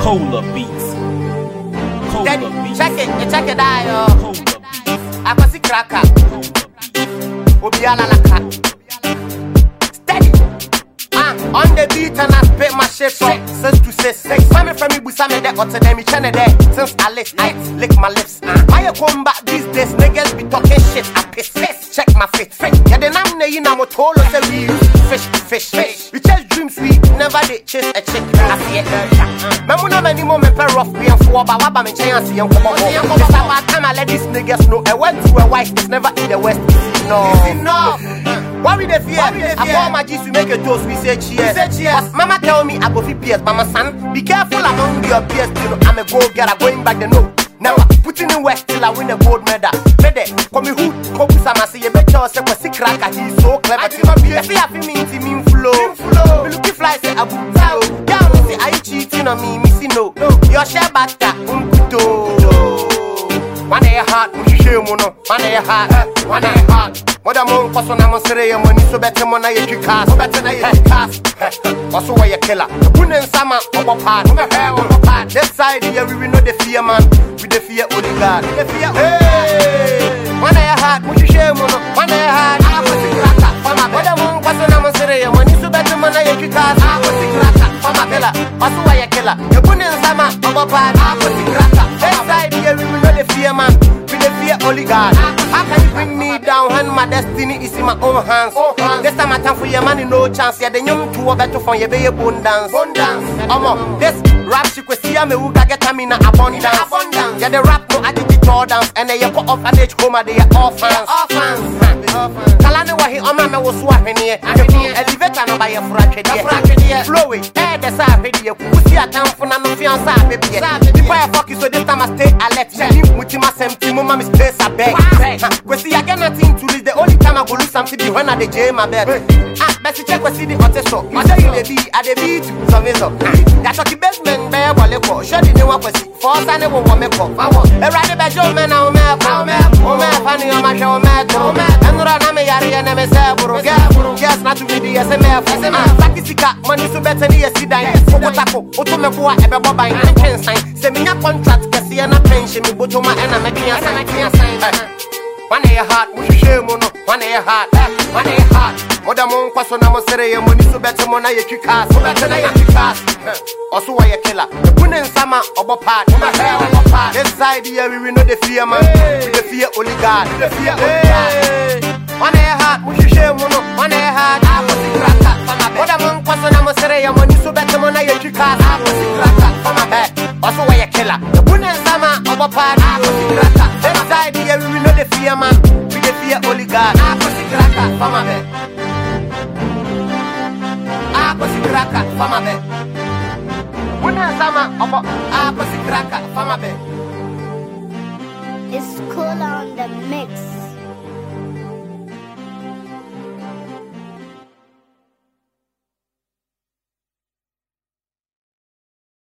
Cola beats. Daddy, Beats. check it out, yo. Cola beats. I can see cracker. Cola beats. Obiala laka. Steady. On the beat and I spit my shit from 6 to 6. Mommy from me, Busame de Otademi Channel there. Since I lick my lips. Why you come back these days? Niggas be talking shit. I piss. Check my fit. Yeah, the name na yina motolo say we use fish. We chase dreams, we never did chase a chick. I see it. Memu na many more me pay rough be and for but waba me chance see come on. This about time I let these niggas know. I went to a wife, it's never in the west. No. Why we the fear? I call my G's to make a toast, we say cheers. But mama tell me I go fit peers, but my son, be careful among your peers. You know, I'm a go-getter, going back the no. Now putting in work till I win a gold medal. Bede, come who, come sama say you better say for sick cracker, he's so clever. If you have me into me flow, me looky fly say abu flow. Yeah, me say are you cheating on me? Me say no. Your share bata unkuto. One day heart, we shame no. One day heart. What I'm on, cause I'm on Syria, money so better money you cast. Better than you cast. Also, why you killer? Put in summer, over part. This side here, we know the fear man. We the fear only God. Hey, one day heart, we shame no. One day heart, I'm a cracker. What I'm on, cause I'm on Syria, money so better money you cast. I'm a cracker. For my killer, also why you killer? You put in summer, over part. I'm a cracker. This side here, we know the fear man. We the fear only God. How can you bring me down when my destiny is in my own hands? This time I time for your money, no chance. Yeah, the young two are better for your baby abundance. This rap she could see me who can get me in abundance. Yeah, the rap no attitude dance, and they put off an age home at the orphans. Kalani wa he oma me was swapping here. Elevator no buy a fracture. Flow it, the side here. Who see a town for no fianza, baby. If I fuck you, so this time I stay alert. With my same team, my space I beg. Cause see, I get nothing to lose. The only time I go lose something be when I the jam my bed. Best check what see the hottest so. I say you the beat, I the beat, some is up. That's what the best men bear while go. Show the new one for see. Force I never want me call. I ride the best man now, man. Funny on my show, man. And run me yari and me say, bro. Yes, not to be the SMF. Sakisika, money so better than you see that. Otako, Otomeko, ever buy and can sign. Send me a contract, kasi and a pension, me go to my enemy. One day heart, we shame on one day heart. What I'm on, person, I'm say, money so better, money you cast. So better than you cast. Also, why you killer? The Punin summer, over part. This side here, we know the fear, man. We the fear only God. The fear only God. One day heart, we shame on one day heart. What I'm on, person, I'm say, money so better, money you cast. Also, why you killer? The Punin summer, over part. This side here, we know the fear, man. We the fear only God. For my bed. Pussy cracker, for my bed. When I pussy cracker, for my bed. It's cool on the mix.